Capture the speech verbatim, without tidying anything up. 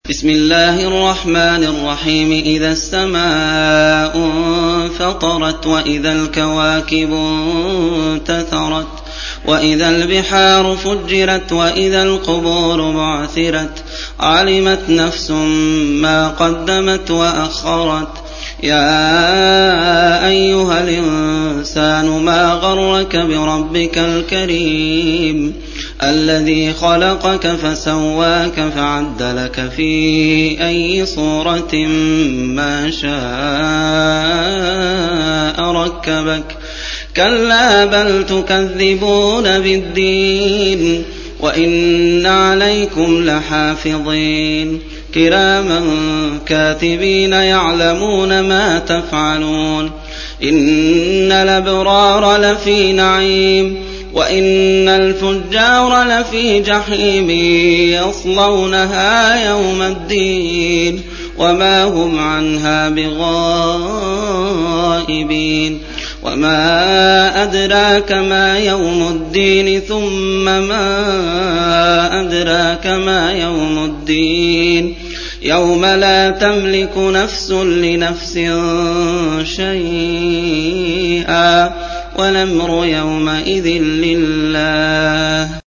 بسم الله الرحمن الرحيم إذا السماء انفطرت وإذا الكواكب انتثرت وإذا البحار فجرت وإذا القبور بعثرت علمت نفس ما قدمت وأخرت يا أيها الإنسان ما غرك بربك الكريم الذي خلقك فسواك فعدلك في أي صورة ما شاء ركبك كلا بل تكذبون بالدين وإن عليكم لحافظين كراما كاتبين يعلمون ما تفعلون إن الأبرار لفي نعيم وإن الفجار لفي جحيم يصلونها يوم الدين وما هم عنها بغائبين وما أدراك ما يوم الدين ثم ما أدراك ما يوم الدين يوم لا تملك نفس لنفس شيئا والأمر يومئذ لله